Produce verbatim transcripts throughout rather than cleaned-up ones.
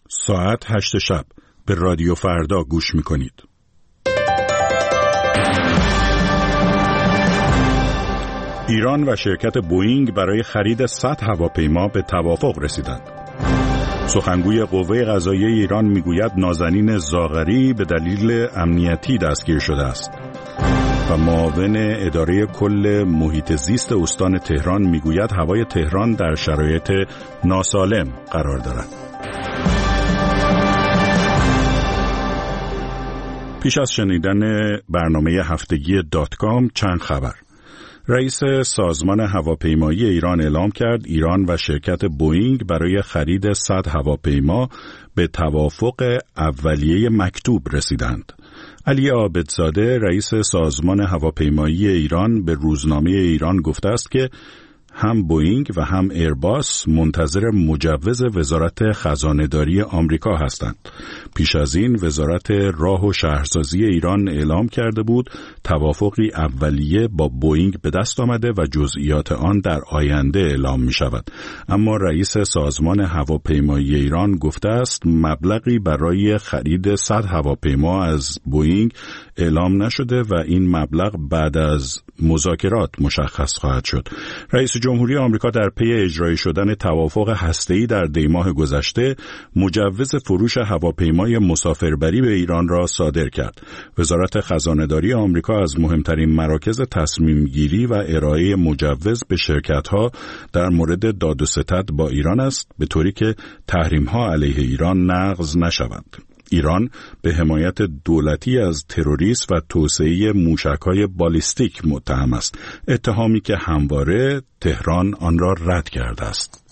ساعت هشت شب به رادیو فردا گوش می‌کنید. ایران و شرکت بوئینگ برای خرید صد هواپیما به توافق رسیدند. سخنگوی قوه قضاییه ایران میگوید نازنین زاغری به دلیل امنیتی دستگیر شده است و معاون اداره کل محیط زیست استان تهران میگوید هوای تهران در شرایط ناسالم قرار دارد. پیش از شنیدن برنامه هفتگی دات کام چند خبر. رئیس سازمان هواپیمایی ایران اعلام کرد ایران و شرکت بوئینگ برای خرید صد هواپیما به توافق اولیه مکتوب رسیدند. علی عابدزاده رئیس سازمان هواپیمایی ایران به روزنامه ایران گفته است که هم بوئینگ و هم ایرباس منتظر مجوز وزارت خزانه‌داری آمریکا هستند. پیش از این وزارت راه و شهرسازی ایران اعلام کرده بود توافقی اولیه با بوئینگ به دست آمده و جزئیات آن در آینده اعلام می شود. اما رئیس سازمان هواپیمایی ایران گفته است مبلغی برای خرید صد هواپیما از بوئینگ اعلام نشده و این مبلغ بعد از مذاکرات مشخص خواهد شد. رئیس جمهوری آمریکا در پی اجرایی شدن توافق هسته‌ای در دی‌ماه گذشته مجوز فروش هواپیمای مسافربری به ایران را صادر کرد. وزارت خزانه‌داری آمریکا از مهمترین مراکز تصمیم‌گیری و ارائه مجوز به شرکت‌ها در مورد داد و ستد با ایران است، به طوری که تحریم‌ها علیه ایران نقض نشود. ایران به حمایت دولتی از تروریسم و توسعه موشک‌های بالیستیک متهم است، اتهامی که همواره تهران آن را رد کرده است.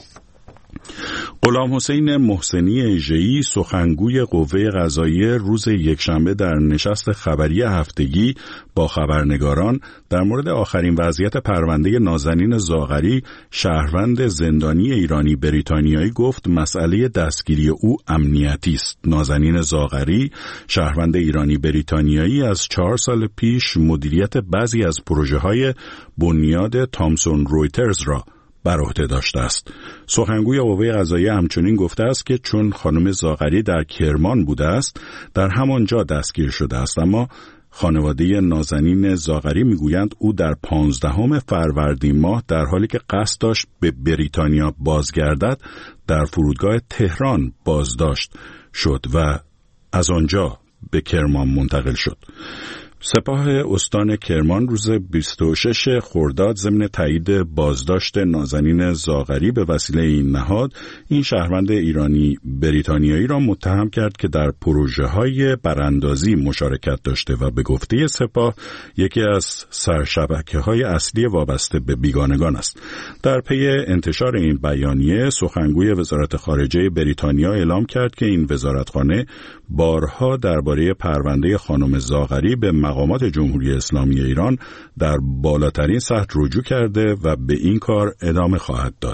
غلام حسین محسنی اژه‌ای سخنگوی قوه قضاییه روز یکشنبه در نشست خبری هفتگی با خبرنگاران در مورد آخرین وضعیت پرونده نازنین زاغری شهروند زندانی ایرانی بریتانیایی گفت مسئله دستگیری او امنیتی است. نازنین زاغری شهروند ایرانی بریتانیایی از چهار سال پیش مدیریت بعضی از پروژه‌های بنیاد تامسون رویترز را بر عهده داشته است. سخنگوی قوه قضاییه همچنین گفته است که چون خانم زاغری در کرمان بوده است در همانجا دستگیر شده است، اما خانواده نازنین زاغری میگویند او در پانزدهم فروردین ماه در حالی که قصد داشت به بریتانیا بازگردد در فرودگاه تهران بازداشت شد و از آنجا به کرمان منتقل شد. سپاه استان کرمان روز بیست و شش خرداد ضمن تایید بازداشت نازنین زاغری به وسیله این نهاد این شهروند ایرانی بریتانیایی را متهم کرد که در پروژه‌های براندازی مشارکت داشته و به گفته سپاه یکی از سرشبکه‌های اصلی وابسته به بیگانگان است. در پی انتشار این بیانیه سخنگوی وزارت خارجه بریتانیا اعلام کرد که این وزارتخانه بارها درباره پرونده خانم زاغری به مقامات جمهوری اسلامی ایران در بالاترین سطح رجوع کرده و به این کار ادامه خواهد داد.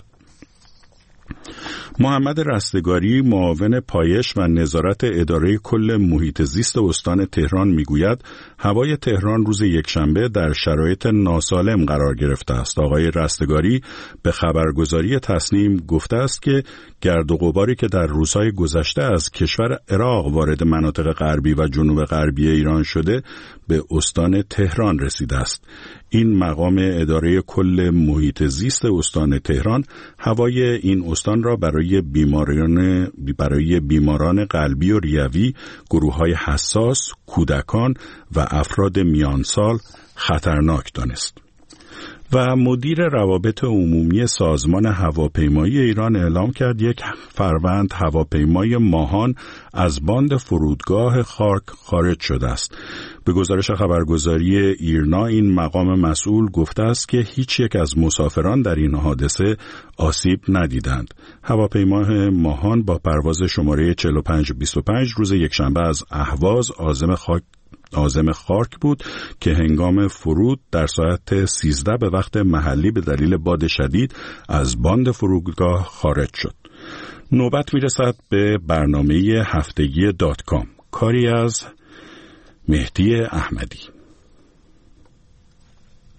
محمد رستگاری معاون پایش و نظارت اداره کل محیط زیست استان تهران میگوید هوای تهران روز یکشنبه در شرایط ناسالم قرار گرفته است. آقای رستگاری به خبرگزاری تصنیم گفته است که گرد و غباری که در روزهای گذشته از کشور عراق وارد مناطق غربی و جنوب غربی ایران شده به استان تهران رسیده است. این مقام اداره کل محیط زیست استان تهران هوای این استان را برای بیماران برای بیماران قلبی و ریوی، گروه‌های حساس، کودکان و افراد میانسال خطرناک دانست. و مدیر روابط عمومی سازمان هواپیمایی ایران اعلام کرد یک فروند هواپیمای ماهان از باند فرودگاه خارک خارج شده است. به گزارش خبرگزاری ایرنا این مقام مسئول گفته است که هیچ یک از مسافران در این حادثه آسیب ندیدند. هواپیمای ماهان با پرواز شماره چهل و پنج بیست و پنج روز یکشنبه از اهواز عازم خاک عازم خارک بود که هنگام فرود در ساعت سیزده به وقت محلی به دلیل باد شدید از باند فرودگاه خارج شد. نوبت میرسد به برنامه هفتگی دات کام، کاری از مهدی احمدی.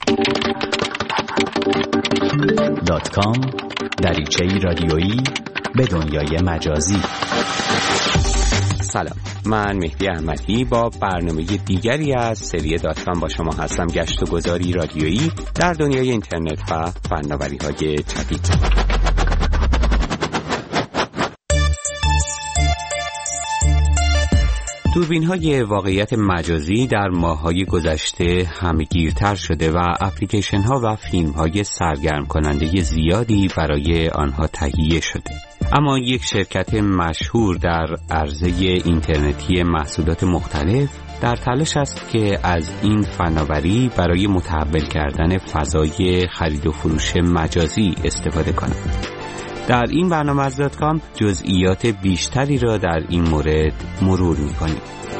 دات کام، دریچه‌ای رادیویی به دنیای مجازی. سلام، من مهدی احمدی با برنامه دیگری از سری دات کام با شما هستم. گشت و گذاری رادیویی در دنیای اینترنت و فناوری‌های جدید. دوربین‌های واقعیت مجازی در ماه‌های گذشته همه‌گیرتر شده و اپلیکیشن‌ها و فیلم‌های سرگرم کننده زیادی برای آنها تهیه شده. اما یک شرکت مشهور در عرصه اینترنتی محصولات مختلف در تلاش است که از این فناوری برای متحول کردن فضای خرید و فروش مجازی استفاده کند. در این برنامه از دات کام جزئیات بیشتری را در این مورد مرور می‌کنیم.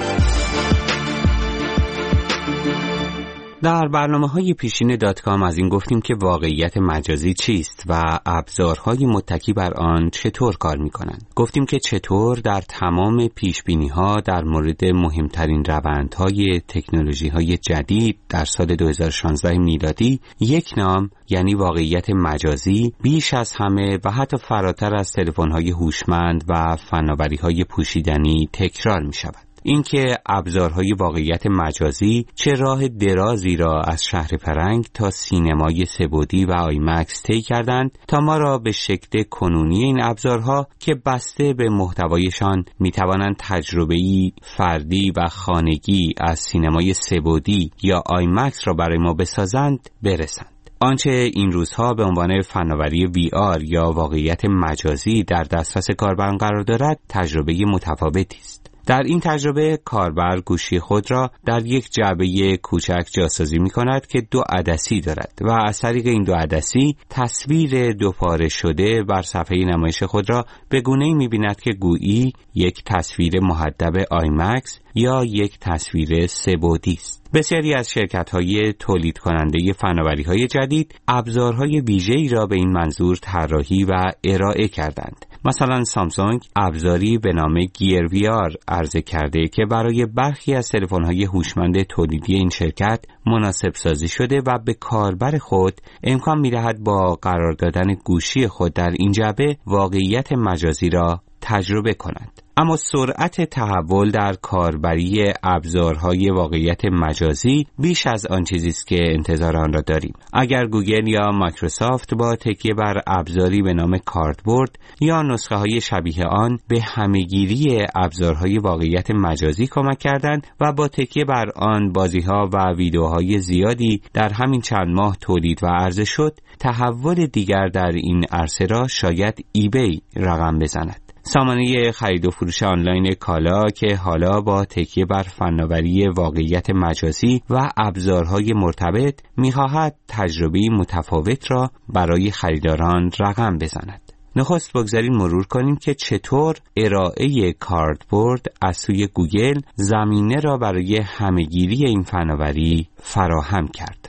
در برنامه‌های پیشین دات کام از این گفتیم که واقعیت مجازی چیست و ابزارهای متکی بر آن چطور کار می‌کنند. گفتیم که چطور در تمام پیش‌بینی‌ها در مورد مهمترین روندهای تکنولوژی‌های جدید در سال دو هزار و شانزده میلادی یک نام یعنی واقعیت مجازی بیش از همه و حتی فراتر از تلفن‌های هوشمند و فناوری‌های پوشیدنی تکرار می‌شود. اینکه ابزارهای واقعیت مجازی چه راه درازی را از شهر پرنگ تا سینمای سه‌بعدی و آیمکس طی کردند تا ما را به شکل کنونی این ابزارها که بسته به محتوایشان میتوانند تجربه‌ای فردی و خانگی از سینمای سه‌بعدی یا آیمکس را برای ما بسازند برسند. آنچه این روزها به عنوان فناوری وی آر یا واقعیت مجازی در دسترس کاربران قرار دارد تجربه متفاوتی است. در این تجربه کاربر گوشی خود را در یک جعبه کوچک جاسازی می کند که دو عدسی دارد و از طریق این دو عدسی تصویر دوپاره شده بر صفحه نمایش خود را به گونه‌ای می بیند که گویی یک تصویر محدب آیمکس یا یک تصویر سه‌بعدی است. بسیاری از شرکت‌های تولید کننده فناوری‌های جدید ابزارهای ویژه‌ای را به این منظور طراحی و ارائه کردند. مثلا سامسونگ ابزاری به نام گیر وی آر عرضه کرده که برای برخی از تلفن‌های هوشمند تولیدی این شرکت مناسب سازی شده و به کاربر خود امکان می‌دهد با قرار دادن گوشی خود در این جعبه واقعیت مجازی را تجربه کنند. اما سرعت تحول در کاربری ابزارهای واقعیت مجازی بیش از آن چیزی است که انتظار آن را داریم. اگر گوگل یا مایکروسافت با تکیه بر ابزاری به نام کاردبورد یا نسخه های شبیه آن به همه‌گیری ابزارهای واقعیت مجازی کمک کردند و با تکیه بر آن بازی‌ها و ویدیوهای زیادی در همین چند ماه تولید و عرضه شد، تحول دیگر در این عرصه را شاید ایبی رقم بزند. سامانه خرید و فروش آنلاین کالا که حالا با تکیه بر فناوری واقعیت مجازی و ابزارهای مرتبط می‌خواهد تجربه متفاوت را برای خریداران رقم بزند. نخست بگذارید مرور کنیم که چطور ارائه کاردبورد از سوی گوگل زمینه را برای همه‌گیری این فناوری فراهم کرد.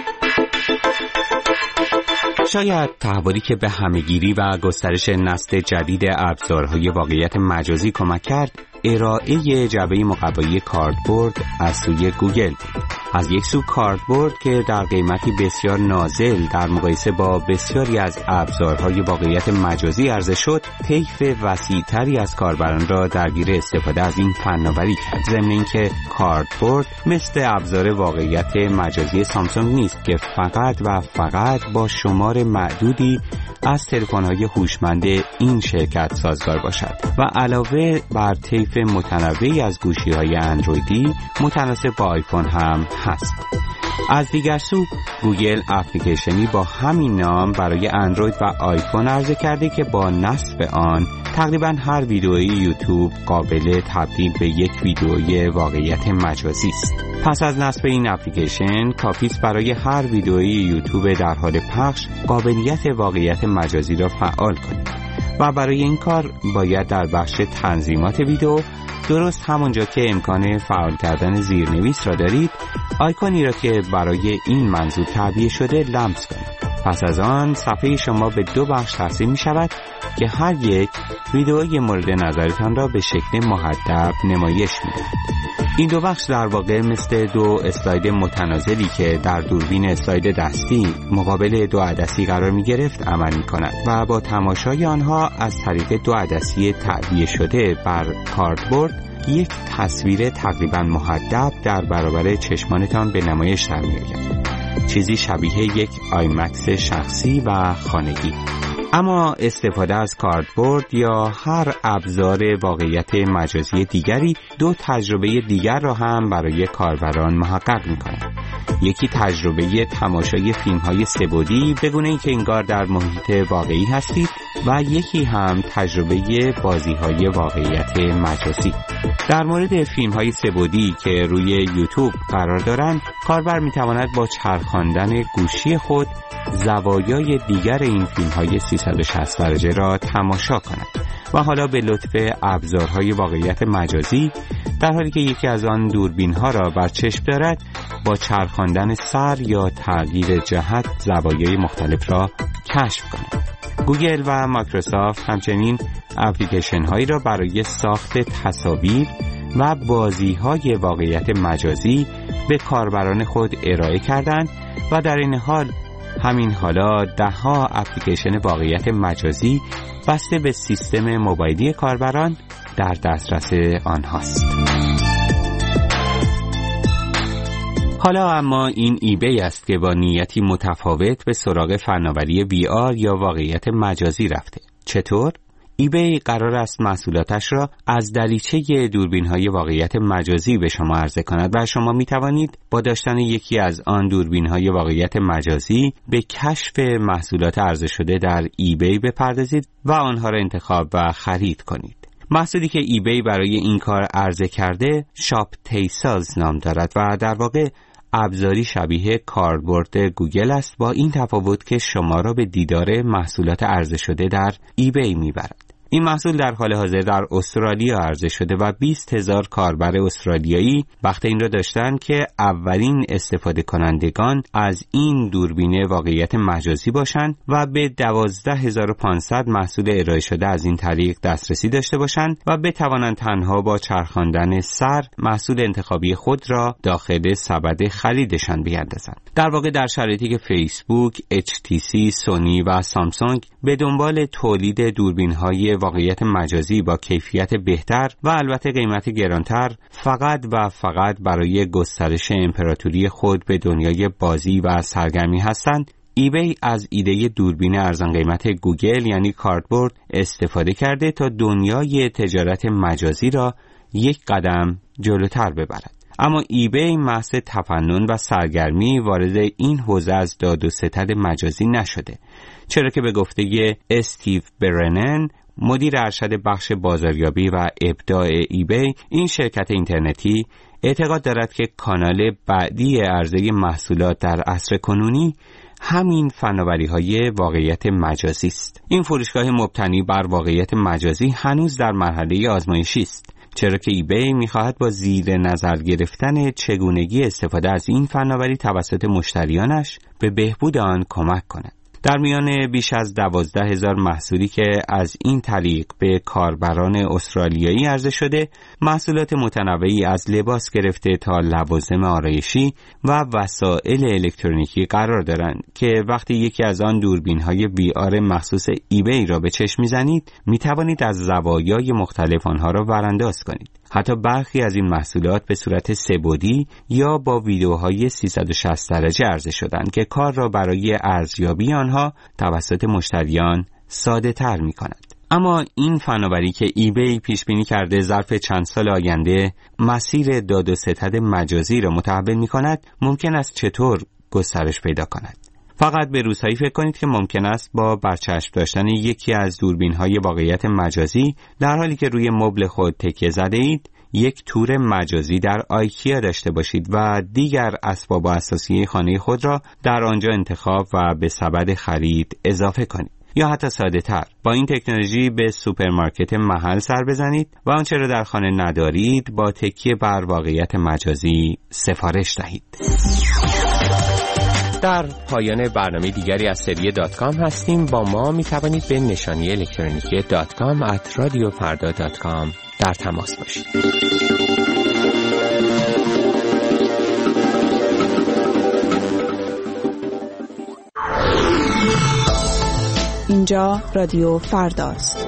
شاید تحولی که به همه‌گیری و گسترش نسل جدید ابزارهای واقعیت مجازی کمک کرد، ارائه جعبه مقوایی کاردبورد از سوی گوگل بود. از یک سو کاردبورد که در قیمتی بسیار نازل در مقایسه با بسیاری از ابزارهای واقعیت مجازی عرضه شد، طیف وسیع‌تری از کاربران را درگیر استفاده از این فناوری کرد. ضمن اینکه کاردبورد مثل ابزار واقعیت مجازی سامسونگ نیست که فقط و فقط با شمار معدودی از تلفن‌های هوشمند این شرکت سازگار باشد و علاوه بر طیف متنوعی از گوشی‌های اندرویدی متناسب با آیفون هم هست. از دیگر سو گوگل اپلیکیشنی با همین نام برای اندروید و آیفون عرضه کرده که با نصب آن تقریباً هر ویدئوی یوتیوب قابل تبدیل به یک ویدئوی واقعیت مجازی است. پس از نصب این اپلیکیشن کافی است برای هر ویدئوی یوتیوب در حال پخش قابلیت واقعیت مجازی را فعال کنید و برای این کار باید در بخش تنظیمات ویدئو درست همونجا که امکان فعال کردن زیرنویس را دارید آیکونی را که برای این منظور تعبیه شده لمس کنید. پس از آن صفحه شما به دو بخش تقسیم می شود که هر یک ویدئوی مورد نظرتان را به شکل مهدب نمایش می دهد. این دو بخش در واقع مثل دو اسلاید متناسلی که در دوربین اسلاید دستی مقابل دو عدسی قرار می گرفت عمل می کند و با تماشای آنها از طریق دو عدسی تعبیه شده بر کاردبورد یک تصویر تقریبا مهدب در برابر چشمانتان به نمایش در می آید. چیزی شبیه یک آیمکس شخصی و خانگی. اما استفاده از کاردبورد یا هر ابزار واقعیت مجازی دیگری دو تجربه دیگر را هم برای کاربران محقق می‌کند. یکی تجربه تماشای فیلم‌های سه‌بعدی بدون اینکه انگار در محیط واقعی هستید و یکی هم تجربه بازی‌های واقعیت مجازی. در مورد فیلم‌های سه‌بعدی که روی یوتیوب قرار دارند، کاربر می‌تواند با چرخاندن گوشی خود زوایای دیگر این فیلم‌های سیصد و شصت درجه را تماشا کند و حالا به لطف ابزارهای واقعیت مجازی در حالی که یکی از آن دوربین‌ها را بر چشم دارد با چرخاندن سر یا تغییر جهت زوایای مختلف را کشف کند. گوگل و مایکروسافت همچنین اپلیکیشن‌هایی را برای ساخت تصاویر و بازی‌های واقعیت مجازی به کاربران خود ارائه کردند و در این حال همین حالا ده‌ها اپلیکیشن واقعیت مجازی بسته به سیستم موبایلی کاربران در دسترس آنهاست. حالا اما این ایبی است که با نیتی متفاوت به سراغ فناوری وی آر یا واقعیت مجازی رفته. چطور؟ ایبی قرار است محصولاتش را از دریچه دوربین‌های واقعیت مجازی به شما عرضه کند و شما می توانید با داشتن یکی از آن دوربین‌های واقعیت مجازی به کشف محصولات عرضه شده در ایبی بپردازید و آنها را انتخاب و خرید کنید. محصولی که ایبی برای این کار عرضه کرده شاپ تیساز نام دارد و در واقع ابزاری شبیه کاردبورد گوگل است، با این تفاوت که شما را به دیدار محصولات عرضه شده در ایبی میبرد. این محصول در حال حاضر در استرالیا عرضه شده و بیست هزار کاربر استرالیایی بخت این را داشتند که اولین استفاده کنندگان از این دوربین واقعیت مجازی باشند و به دوازده هزار و پانصد محصول ارائه شده از این طریق دسترسی داشته باشند و بتوانند تنها با چرخاندن سر محصول انتخابی خود را داخل سبد خریدشان بیاندازند. در واقع در شرایطی که فیسبوک، اچ تی سی، سونی و سامسونگ به دنبال تولید دوربین‌های واقعیت مجازی با کیفیت بهتر و البته قیمت گرانتر فقط و فقط برای گسترش امپراتوری خود به دنیای بازی و سرگرمی هستند، ایبی از ایده دوربین ارزان قیمت گوگل یعنی کاردبورد استفاده کرده تا دنیای تجارت مجازی را یک قدم جلوتر ببرد. اما ایبی محض تفنن و سرگرمی وارد این حوزه از داد و ستد مجازی نشده، چرا که به گفته استیو برنن مدیر ارشد بخش بازاریابی و ابداع ایبی، این شرکت اینترنتی اعتقاد دارد که کانال بعدی عرضه محصولات در عصر کنونی همین فناوری‌های واقعیت مجازی است. این فروشگاه مبتنی بر واقعیت مجازی هنوز در مرحله آزمایشی است، چرا که ایبی می‌خواهد با زیر نظر گرفتن چگونگی استفاده از این فناوری توسط مشتریانش به بهبود آن کمک کند. در میان بیش از دوازده هزار محصولی که از این طریق به کاربران استرالیایی عرضه شده، محصولات متنوعی از لباس گرفته تا لوازم آرایشی و وسایل الکترونیکی قرار دارند که وقتی یکی از آن دوربین‌های وی آر مخصوص ایبی را به چشم می‌زنید، می‌توانید از زوایای مختلف آنها را ورانداز کنید. حتی برخی از این محصولات به صورت سه‌بعدی یا با ویدیوهای سیصد و شصت درجه عرضه شدند که کار را برای ارزیابی آنها توسط مشتریان ساده تر می کند. اما این فناوری که ایبی پیش بینی کرده ظرف چند سال آینده مسیر داد و ستد مجازی را متحول می کند، ممکن است چطور گسترش پیدا کند؟ فقط به روزهایی فکر کنید که ممکن است با برچسب داشتن یکی از دوربین‌های واقعیت مجازی در حالی که روی مبل خود تکیه زده اید، یک تور مجازی در آیکیا داشته باشید و دیگر اسباب و اساسیه خانه خود را در آنجا انتخاب و به سبد خرید اضافه کنید. یا حتی ساده تر، با این تکنولوژی به سوپرمارکت محل سر بزنید و آنچه را در خانه ندارید با تکیه بر واقعیت مجازی سفارش دهید. در پایان برنامه دیگری از سری دات کام هستیم. با ما می توانید به نشانی الکترونیکی دات کام ات رادیو فردا دات کام در تماس باشید. اینجا رادیو فرداست.